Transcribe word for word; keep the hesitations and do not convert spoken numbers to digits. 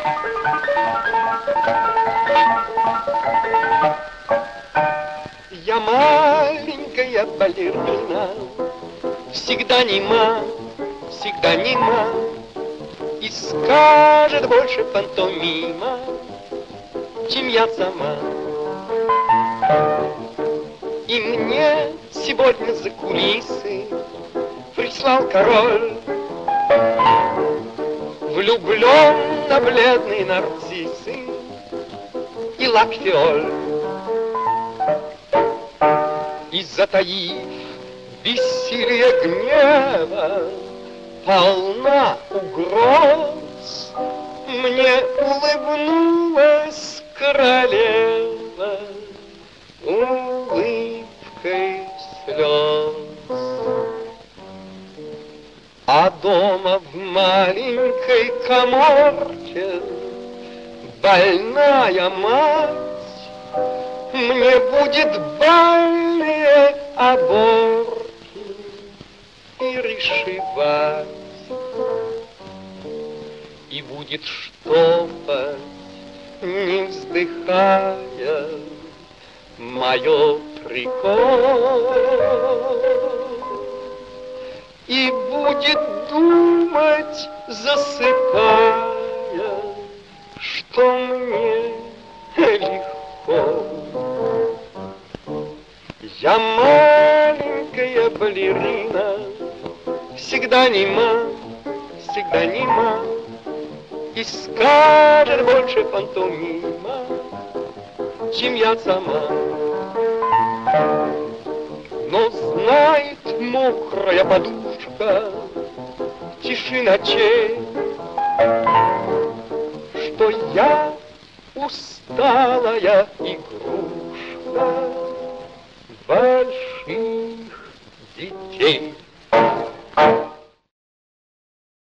Я маленькая балерина, всегда нема, всегда нема, и скажет больше пантомима, чем я сама. И мне сегодня за кулисы прислал король, влюблен на бледные нарциссы и лак-фиоль. И затаив бессилие гнева, полна угроз, мне улыбнулась королева улыбкой слез. А дома в маленькой каморке больная мать мне будет больные оборки перешивать и будет штопать, не вздыхая, мое трико, и будет думать, засыпая, что мне легко. Я маленькая балерина, всегда нема, всегда нема, и скажет больше пантомима, чем я сама. Но знает мокрая подушка в тиши ночей, что я усталая игрушка больших детей.